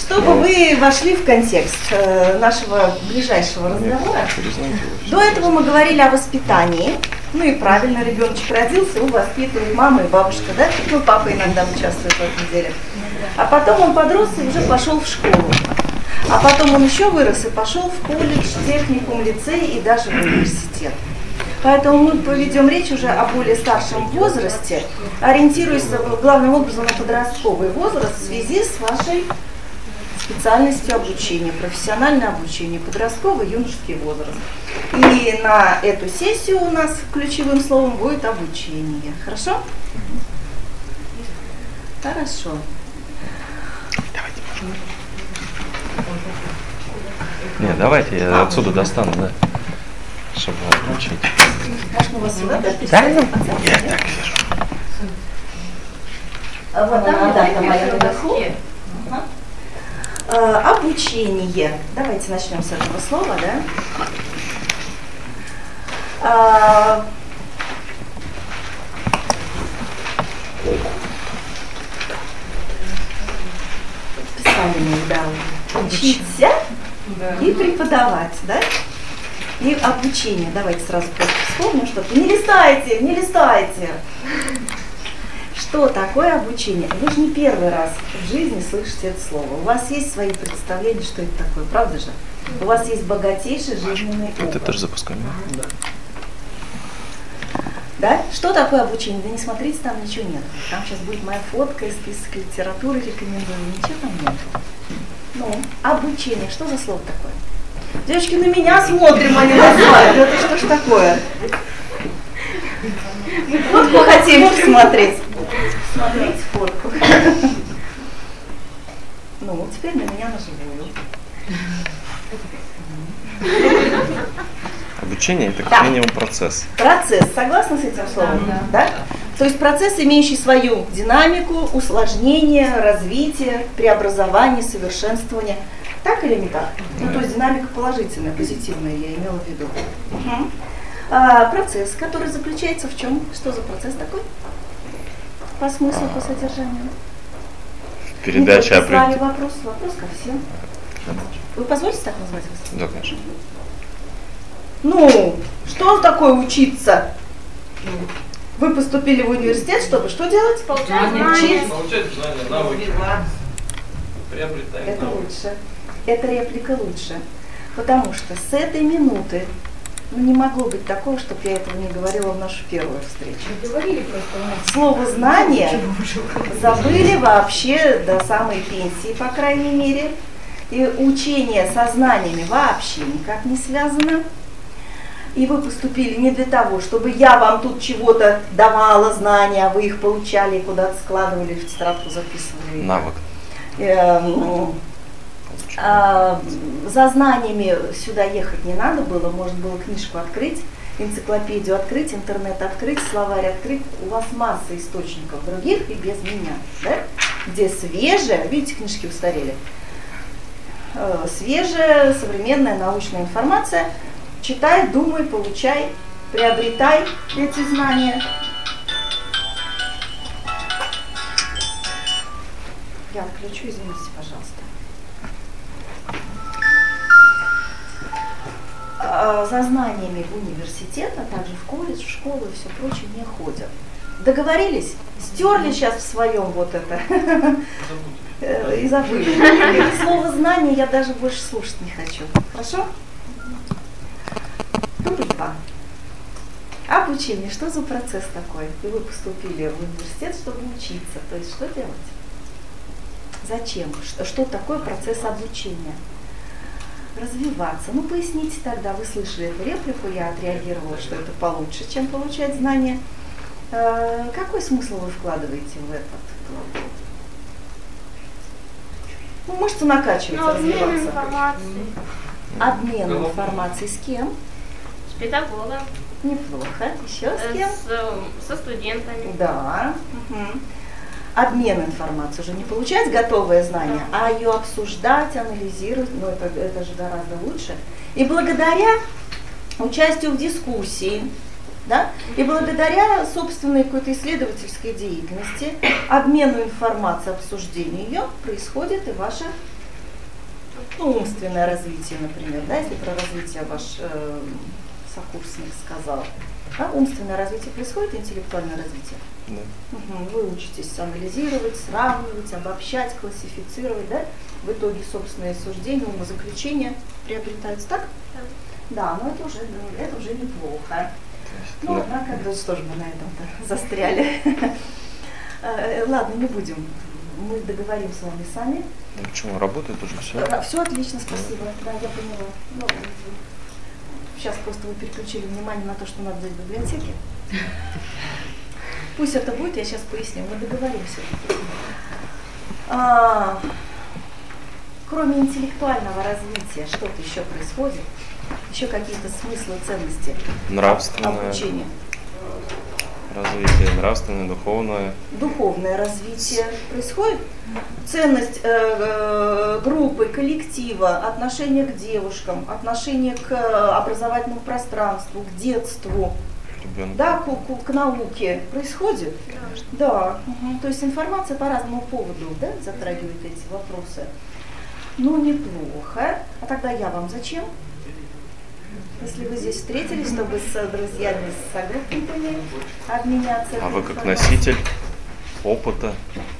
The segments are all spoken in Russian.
чтобы вы вошли в контекст нашего ближайшего разговора. До этого мы говорили о воспитании. Ну и правильно, ребеночек родился, его воспитывает мама и бабушка, да? Ну, папа иногда участвует в этом деле. А потом он подрос и уже пошел в школу. А потом он еще вырос и пошел в колледж, техникум, лицей и даже в университет. Поэтому мы поведем речь уже о более старшем возрасте, ориентируясь главным образом на подростковый возраст в связи с вашей специальностью обучения, профессиональное обучение, подростковый, юношеский возраст. И на эту сессию у нас ключевым словом будет обучение. Хорошо? Хорошо. Давайте. Нет, давайте я отсюда достану, да, чтобы отключить. Можно у вас сюда дописать? Да, я так вижу. Вот там дата моя наверху. Обучение. Давайте начнем с этого слова, да? Писали мы, да, учиться и преподавать, да? И обучение. Давайте сразу вспомним что-то. Не листайте, не листайте. Что такое обучение? Вы же не первый раз в жизни слышите это слово. У вас есть свои представления, что это такое, правда же? У вас есть богатейший жизненный опыт. Это тоже запускаем. Да. Да? Что такое обучение? Да не смотрите, там ничего нет. Там сейчас будет моя фотка и список литературы, рекомендую. Ничего там нет. Ну, обучение. Что за слово такое? Девочки, на меня смотрим, а не на слайд. Это что ж такое? Мы фотку хотим посмотреть. Смотрите фотку. Ну, теперь на меня наживую. Обучение – это как минимум процесс. Процесс. Согласны с этим словом? Да. То есть процесс, имеющий свою динамику, усложнение, развитие, преобразование, совершенствование. Так или не так? Ну, то есть динамика положительная, позитивная, я имела в виду. Процесс, который заключается в чем? Что за процесс такой? По смыслу, по содержанию? Передача определенной. Вопрос ко всем. Вы позволите так назвать вас? Да, конечно. Ну, что такое учиться? Вы поступили в университет, чтобы что делать? Получать знания. Получать знания, навыки. Приобретать Это навыки. лучше. Эта реплика лучше. Потому что с этой минуты не могло быть такого, чтобы я этого не говорила в нашу первую встречу. Говорили просто. Слово «знание» забыли вообще до самой пенсии, по крайней мере. И учение со знаниями вообще никак не связано. И вы поступили не для того, чтобы я вам тут чего-то давала знания, а вы их получали и куда-то складывали, в тетрадку записывали. Навык. За знаниями сюда ехать не надо было, можно было книжку открыть, энциклопедию открыть, интернет открыть, словарь открыть. У вас масса источников других и без меня, да? Где свежая, видите, книжки устарели, свежая, современная научная информация. Читай, думай, получай, приобретай эти знания. Я отключу, извините, пожалуйста. За знаниями в университет, а также в колледж, в школу и все прочее не ходят. Договорились? Стерли сейчас в своем вот это и забыли. Слово «знание» я даже больше слушать не хочу. Хорошо? Дубль 2. Обучение. Что за процесс такой? И вы поступили в университет, чтобы учиться. То есть что делать? Зачем? Что такое процесс обучения? Развиваться. Ну, поясните тогда, вы слышали эту реплику, я отреагировала, что это получше, чем получать знания. Какой смысл вы вкладываете в этот? Ну, мышцы накачиваются, развиваться. Обмен информацией. Обмен информацией с кем? С педагогом. Неплохо. Еще с кем? Со студентами. Да. Угу. Обмен информацией уже не получать готовое знание, а ее обсуждать, анализировать, ну это же гораздо лучше. И благодаря участию в дискуссии, да, и благодаря собственной какой-то исследовательской деятельности, обмену информацией, обсуждению ее, происходит и ваше Ну, умственное развитие, например, да, если про развитие ваш сокурсник сказал. Да, умственное развитие происходит, интеллектуальное развитие? Да. Вы учитесь анализировать, сравнивать, обобщать, классифицировать, да? В итоге собственные суждения, умозаключения приобретаются, так? Да, но это уже неплохо. Ну, однако, что же мы на этом-то застряли? Ладно, не будем. Мы договорим с вами сами. Ну, почему? Работает уже все? Все отлично, спасибо. Да, я поняла. Ну, сейчас просто вы переключили внимание на то, что надо взять в библиотеке. Пусть это будет, я сейчас поясню. Мы договоримся. Кроме интеллектуального развития, что-то еще происходит? Еще какие-то смыслы, ценности? Нравственное обучения? Развитие, нравственное, духовное. Духовное развитие происходит? Ценность группы, коллектива, отношение к девушкам, отношение к образовательному пространству, к детству, да, к науке происходит? Да. Угу. То есть информация по разному поводу, да, затрагивает эти вопросы. Ну, неплохо. А тогда я вам зачем? Если вы здесь встретились, чтобы с друзьями, с согруппниками обменяться. А вы как носитель опыта?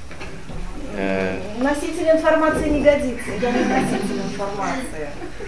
Носитель информации не годится. Я не носитель информации.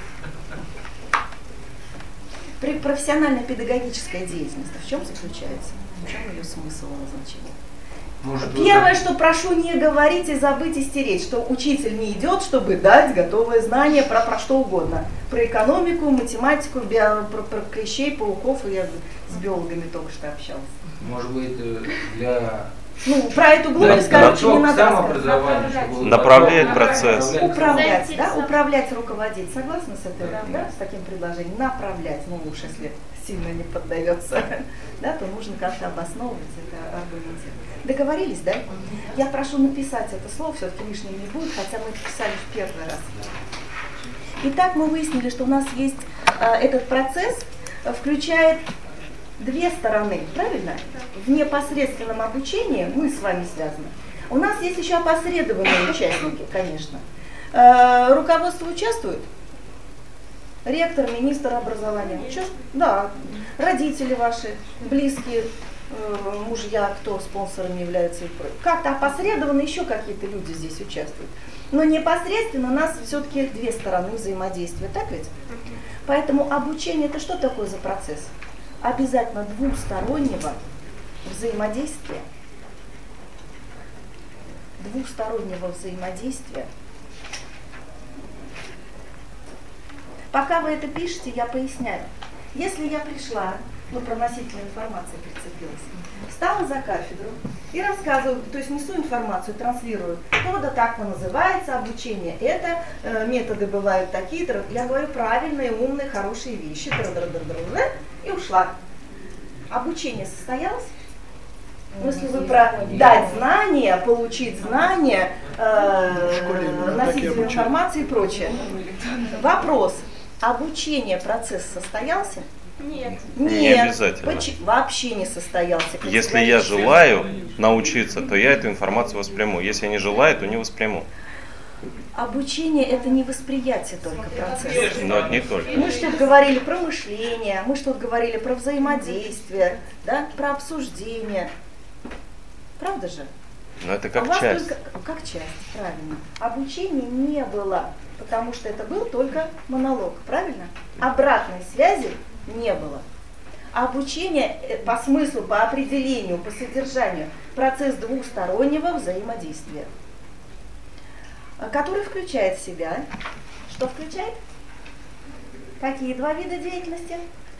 Профессионально-педагогическая деятельность в чем заключается? В чем ее смысл и назначение? Первое, что прошу не говорить и забыть и стереть, что учитель не идет, чтобы дать готовые знания про что угодно. Про экономику, математику, про клещей, пауков, и я с биологами только что общалась. Может быть, для... Ну, про эту глупость, короче, не надо рассказывать. Направляет процесс. Управлять, да? Управлять, руководить. Согласны с этой, да, с таким предложением? Направлять, ну уж если сильно не поддается, да, то нужно как-то обосновывать это, аргументировать. Договорились, да? Я прошу написать это слово, все-таки лишним не будет, хотя мы это писали в первый раз. Итак, мы выяснили, что у нас есть этот процесс, включает две стороны, правильно? В непосредственном обучении мы с вами связаны. У нас есть еще опосредованные участники, конечно. Руководство участвует? Ректор, министр образования. Да. Родители ваши, близкие, мужья, кто спонсорами являются. Как-то опосредованно еще какие-то люди здесь участвуют. Но непосредственно у нас все-таки две стороны взаимодействия, так ведь? Поэтому обучение это что такое за процесс? Обязательно двухстороннего взаимодействия. Двухстороннего взаимодействия. Пока вы это пишете, я поясняю. Если я пришла, про носителя информации прицепилась, встала за кафедру и рассказываю, то есть несу информацию, транслирую, то-то так-то называется, обучение это, методы бывают такие-то, я говорю правильные, умные, хорошие вещи, и ушла. Обучение состоялось? Ну, если вы про дать знания, получить знания, носитель информации и прочее. Вопрос. Обучение, процесс состоялся? Нет. Не обязательно. Вообще не состоялся. Если я желаю научиться, то я эту информацию восприму. Если я не желаю, то не восприму. Обучение это не восприятие только процесса. Но это не только. Мы что-то говорили про мышление, мы что-то говорили про взаимодействие, да, про обсуждение. Правда же? Но это как часть. Как часть, правильно. Обучения не было, потому что это был только монолог, правильно? Обратной связи не было. Обучение по смыслу, по определению, по содержанию процесс двухстороннего взаимодействия, который включает в себя, что включает? Какие два вида деятельности?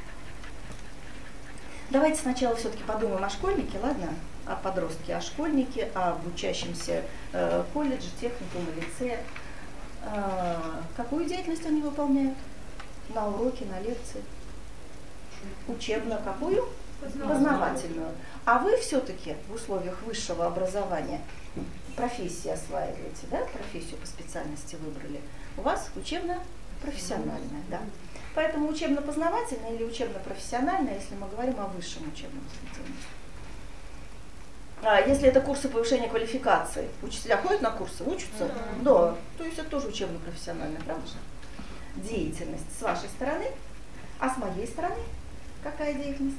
Давайте сначала все-таки подумаем о школьнике, ладно? О подростке, о школьнике, об учащемся колледже, техникуме, лице. Какую деятельность они выполняют? На уроке, на лекции? Учебно какую? Познавательную. А вы все-таки в условиях высшего образования профессии осваиваете, да? Профессию по специальности выбрали. У вас учебно-профессиональная, да? Поэтому учебно-познавательная или учебно-профессиональная, если мы говорим о высшем учебном заведении. Если это курсы повышения квалификации, учителя ходят на курсы, учатся? Да. То есть это тоже учебно-профессиональная, правда же? Деятельность с вашей стороны, а с моей стороны какая деятельность?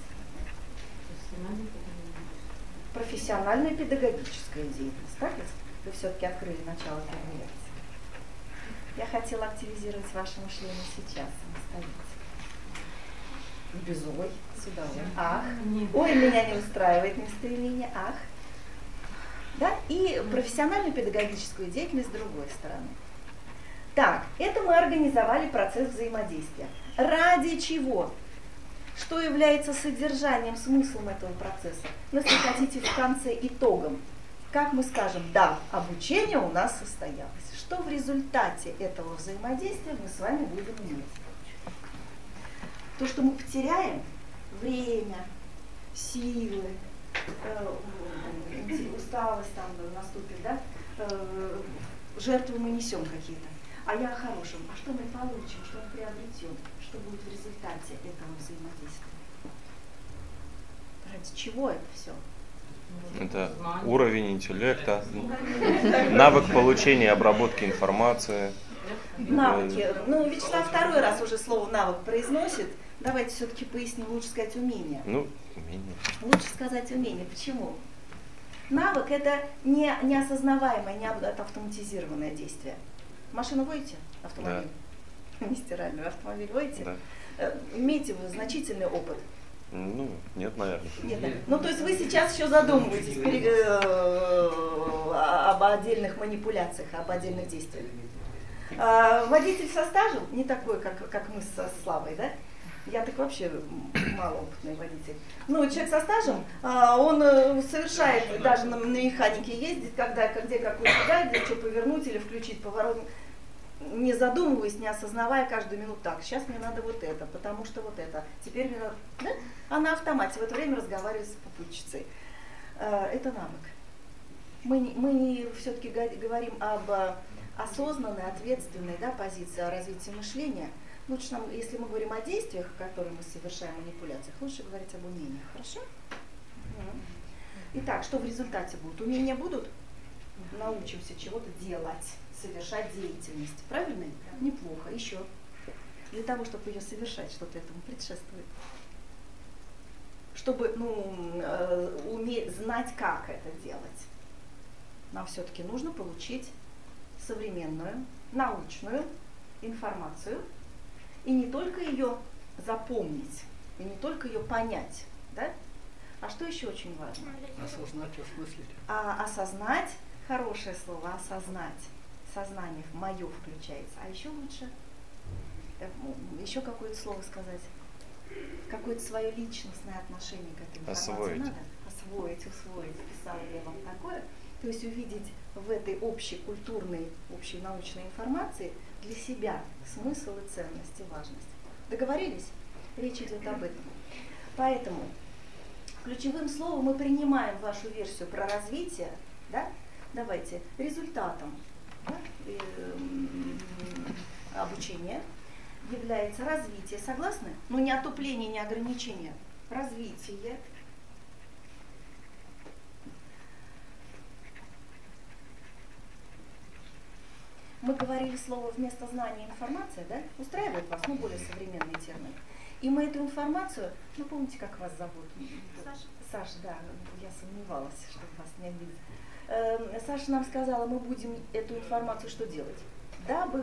Профессиональная педагогическая деятельность, так ведь? Вы все-таки открыли начало первой лекции. Я хотела активизировать ваше мышление сейчас, самостоятельно. Без ой, с удовольствием. Ах, ой, меня не устраивает местоимение, ах. Да? И профессиональную педагогическую деятельность с другой стороны. Так, это мы организовали процесс взаимодействия. Ради чего? Что является содержанием, смыслом этого процесса? Ну, если хотите, в конце итогом. Как мы скажем, да, обучение у нас состоялось. Что в результате этого взаимодействия мы с вами будем иметь? То, что мы потеряем время, силы, усталость там наступит, да? Жертвы мы несем какие-то. А я о хорошем. А что мы получим, что мы приобретем, что будет в результате этого взаимодействия? Ради чего это все? Это уровень интеллекта, навык получения и обработки информации. Навыки. Ну, Вячеслав второй раз уже слово навык произносит. Давайте все-таки поясним, лучше сказать умение. Ну, умение. Лучше сказать умение. Почему? Навык – это неосознаваемое, не автоматизированное действие. Машину водите? Автомобиль? Да. Не стиральную. Автомобиль водите? Да. Имеете вы значительный опыт? Ну, нет, наверное. Нет, да. Ну, то есть вы сейчас еще задумываетесь об отдельных манипуляциях, об отдельных действиях. Водитель со стажем, не такой, как мы со Славой, да? Я так вообще малоопытный водитель. Ну, человек со стажем, он совершает, даже на механике ездит, где какую педаль, где что повернуть или включить поворот, не задумываясь, не осознавая каждую минуту, так, сейчас мне надо вот это, потому что вот это, теперь мне надо, да? А на автомате в это время разговаривает с попутчицей. Это навык. Мы все-таки говорим об осознанной, ответственной, да, позиции о развитии мышления. Лучше нам, если мы говорим о действиях, которые мы совершаем, манипуляциях, лучше говорить об умениях. Хорошо? Итак, что в результате будет? Умения будут? Научимся чего-то делать, совершать деятельность. Правильно? Неплохо. Еще. Для того, чтобы ее совершать, что-то этому предшествует. Чтобы знать, как это делать, нам все-таки нужно получить современную, научную информацию, и не только ее запомнить, и не только ее понять, да? А что еще очень важно? Осознать, осмыслить. Осознать, хорошее слово, осознать. Сознание в мое включается. А еще лучше, еще какое-то слово сказать. Какое-то свое личностное отношение к этой информации освоить. Надо? Освоить, усвоить. Писала я вам такое. То есть увидеть в этой общей культурной, общей научной информации для себя смысл и ценность и важность. Договорились? Речь идет об этом. Поэтому ключевым словом мы принимаем вашу версию про развитие, да? Давайте, результатом, да, обучения является развитие. Согласны? Но не отупление, не ограничение. Развитие. Мы говорили слово вместо знания информация, да? Устраивает вас, более современный термин. И мы эту информацию, помните, как вас зовут? Саша. Саша, да, я сомневалась, что вас не обидит. Саша нам сказала, мы будем эту информацию что делать? Дабы